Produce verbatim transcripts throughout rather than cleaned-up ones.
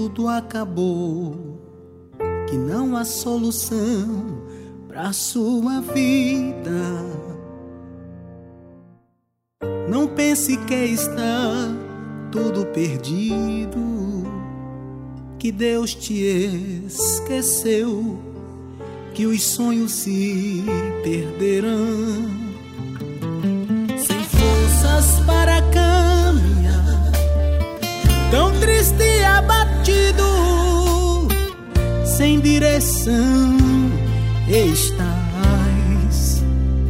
tudo acabou, que não há solução pra sua vida. Não pense que está tudo perdido, que Deus te esqueceu, que os sonhos se perderão. Sem forças para caminhar, tão triste e abatido, sem direção estás.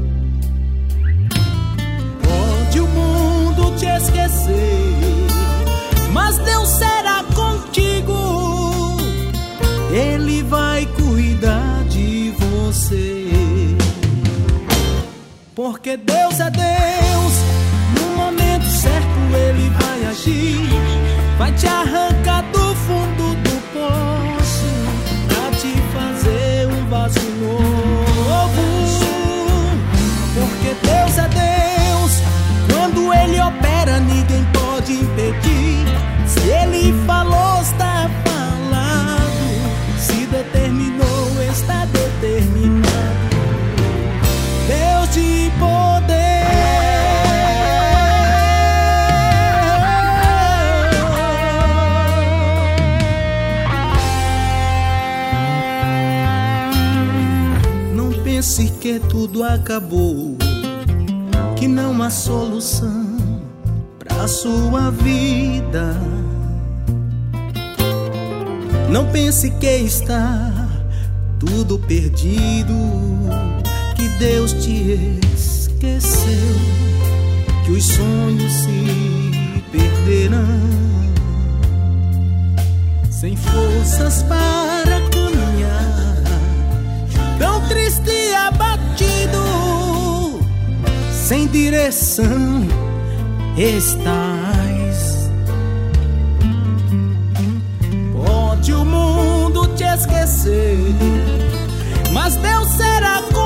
Pode o mundo te esquecer, mas Deus será contigo. Ele vai cuidar de você, porque Deus é Deus. No momento certo Ele vai agir, vai te arrancar do fundo do poço pra te fazer um vaso novo. Porque Deus é Deus, quando Ele opera ninguém pode impedir. Se Ele falou, está falado, se determinou, está determinado. Deus de poder, não pense que tudo acabou, que não há solução pra sua vida. Não pense que está tudo perdido, que Deus te esqueceu, que os sonhos se perderão. Sem forças para caminhar, tão triste e abatido, sem direção estás. Pode o mundo te esquecer, mas Deus será contigo.